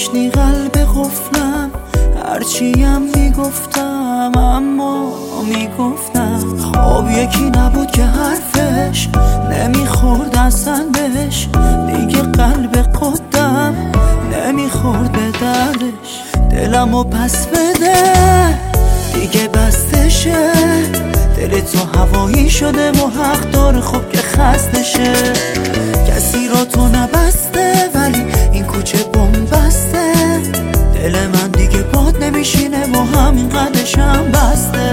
داشتی قلب قفلم، هرچیم میگفتم اما میگفتم. خب یکی نبود که حرفش نمیخورد اصلا بهش، دیگه قلب قدم نمیخورد به دردش. دلمو پس بده دیگه بستشه، دل تو هوایی شده و حق داره خب که خستشه. کسی را تو نبسته ولی این کوچه بنبسته، دل من دیگه باد نمیشینه و همین قدشم بسته.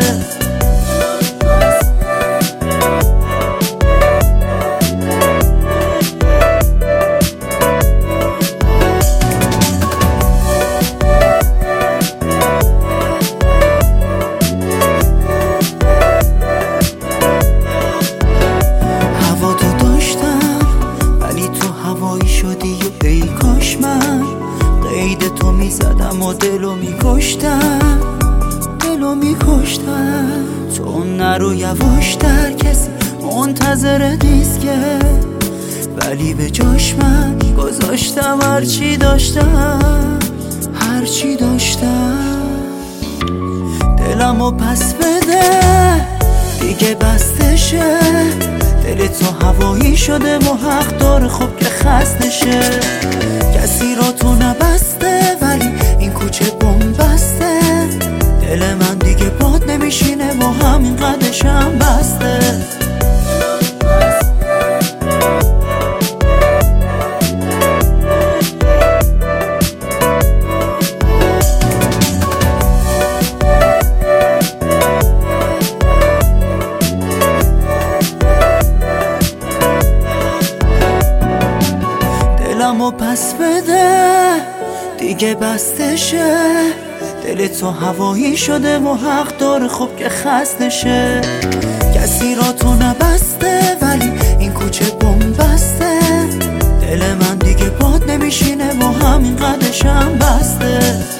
قید تو میزدم و دلو میکشتم، دلو میکشتم. تو نرو یواشتر، کسی منتظر دیسکه، ولی به جاش من گذاشتم هرچی داشتم، هرچی داشتم. دلمو پس بده دیگه بستشه، دل تو هوایی شده و حق داره خب که خستشه. کسی را تو نبسته ولی این کوچه بنبسته، دل من دیگه باد نمیشینه و همین قدشم بسته. دلمو پس بده دیگه بستشه، دل تو هوایی شده و حق داره خب که خستشه. کسی را تو نبسته ولی این کوچه بنبسته، دل من دیگه باد نمیشینه و همین قدشم بسته.